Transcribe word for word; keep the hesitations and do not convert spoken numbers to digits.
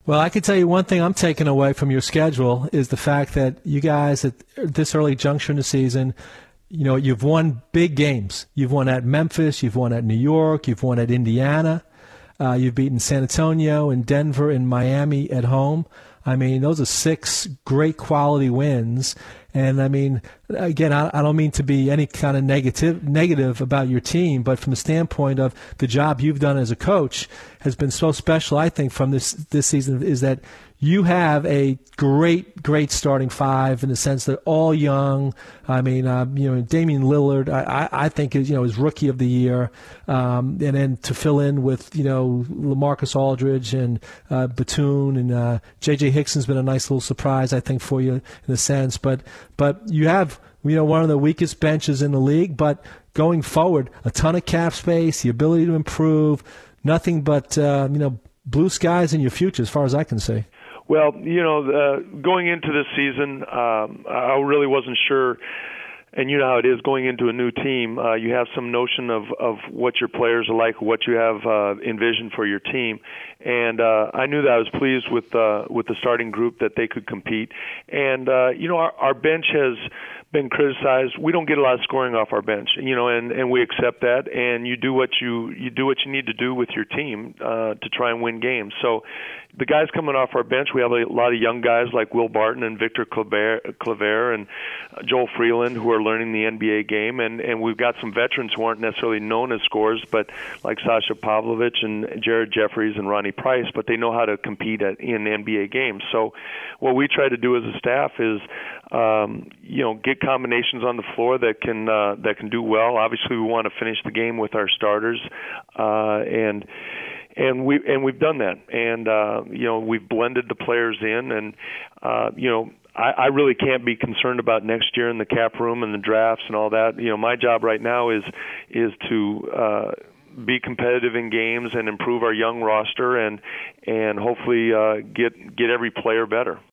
Well, I can tell you one thing I'm taking away from your schedule is the fact that you guys at this early juncture in the season, you know, you've won big games. You've won at Memphis, you've won at New York, you've won at Indiana, uh, you've beaten San Antonio and Denver and Miami at home. I mean, those are six great quality wins. And, I mean, again, I, I don't mean to be any kind of negative negative about your team, but from the standpoint of the job you've done as a coach has been so special, I think, from this, this season is that you have a great, great starting five in the sense that all young. I mean, uh, you know, Damian Lillard, I, I think is you know is rookie of the year, um, and then to fill in with you know LaMarcus Aldridge and uh, Batum and uh, J J Hickson's been a nice little surprise, I think, for you in a sense. But but you have you know one of the weakest benches in the league, but going forward, a ton of cap space, the ability to improve, nothing but uh, you know blue skies in your future, as far as I can see. Well, you know, uh, going into this season, um, I really wasn't sure, and you know how it is going into a new team. Uh, you have some notion of, of what your players are like, what you have uh, envisioned for your team, and uh, I knew that I was pleased with uh, with the starting group that they could compete. And uh, you know, our, our bench has been criticized. We don't get a lot of scoring off our bench, you know, and, and we accept that. And you do what you you do what you need to do with your team uh, to try and win games. So the guys coming off our bench, we have a lot of young guys like Will Barton and Victor Claver and Joel Freeland who are learning the N B A game, and, and we've got some veterans who aren't necessarily known as scorers, but like Sasha Pavlovich and Jared Jeffries and Ronnie Price, but they know how to compete at, in N B A games. So what we try to do as a staff is, um, you know, get combinations on the floor that can uh, that can do well. Obviously, we want to finish the game with our starters, uh, and. And we and we've done that, and uh, you know we've blended the players in, and uh, you know I, I really can't be concerned about next year in the cap room and the drafts and all that. You know my job right now is is to uh, be competitive in games and improve our young roster, and and hopefully uh, get get every player better.